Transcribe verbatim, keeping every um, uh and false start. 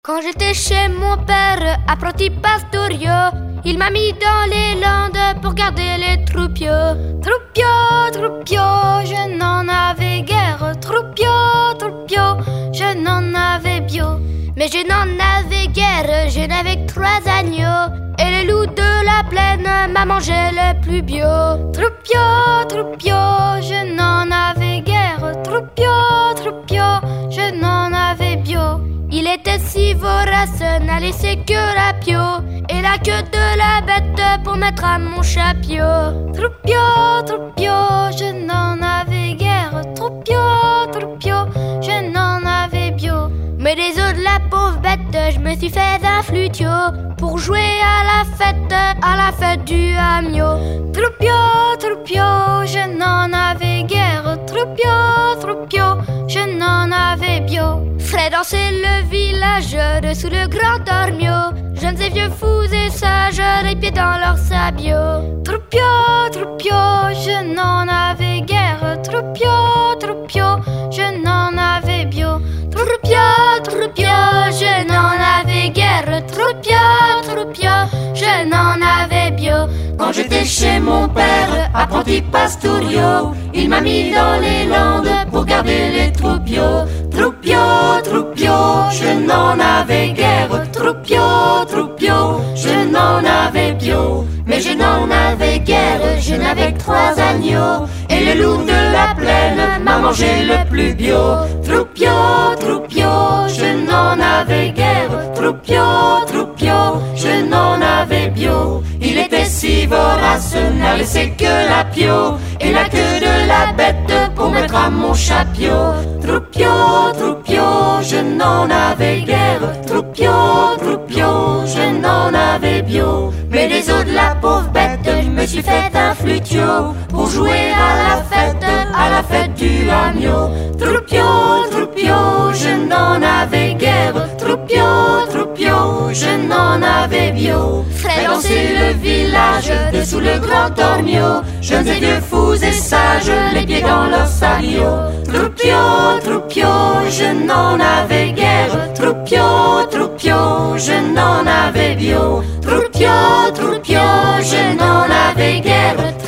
Quand j'étais chez mon père, apprenti pastorio, il m'a mis dans les landes pour garder les troupiaux. Troupiaux, troupiaux, je n'en avais guère. Troupiaux, troupiaux, je n'en avais bio. Mais je n'en avais guère, je n'avais que trois agneaux. Et le loup de la plaine m'a mangé le plus bio. Troupiaux, troupiaux, je n'en avais guère. Troupiaux, troupiaux, je n'en avais bio. Il était si vorace, n'a laissé que la pio et la queue de la bête pour mettre à mon chapio. Troupiaux, troupiaux, je n'en avais guère. Troupiaux, troupiaux, je n'en avais bio. Mais des os de la pauvre bête, je me suis fait un flutio pour jouer à la fête, à la fête du agneau. Troupiaux, troupiaux, je n'en avais guère. Troupiaux, troupiaux, je n'en avais bio. Ferait danser le village dessous le grand dormio, jeunes et vieux fous et sages, les pieds dans leurs sabots. Troupiaux, troupiaux, je n'en avais guère. Troupiaux, troupiaux, je n'en avais bio. Troupiaux, troupiaux, je n'en avais guère. Troupiaux, troupiaux, je n'en avais bio. Quand j'étais chez mon père, apprenti pastorio, il m'a mis dans les landes pour garder les troupiaux. Troupiaux, troupiaux, je n'en avais guère. Troupiaux, troupiaux, je n'en avais bio. Mais je n'en avais guère, je n'avais que trois agneaux. Et le loup de la plaine m'a mangé le plus bio. Troupiaux, troupiaux, je n'en avais guère. Troupiaux, troupiaux, je n'en avais bio. Il était si vorace, n'a laissé que la pio et la queue de la bête pour mettre à mon chapio. Troupiaux, troupiaux, je n'en avais guère. Troupiaux, troupiaux, je n'en avais bio. Mais les os de la pauvre bête, je me suis fait un flutio pour jouer à la fête, à la fête du agneau. Troupiaux, troupiaux, je n'en avais guère. Troupiaux, troupiaux, je n'en avais bio. Ferait danser le village dessous le grand dormio, jeunes et vieux fous et sages, les pieds dans leurs sabots. Troupiaux, troupiaux, je n'en avais guère. Troupiaux, troupiaux, je n'en avais bio. Troupiaux, troupiaux, je n'en avais guère.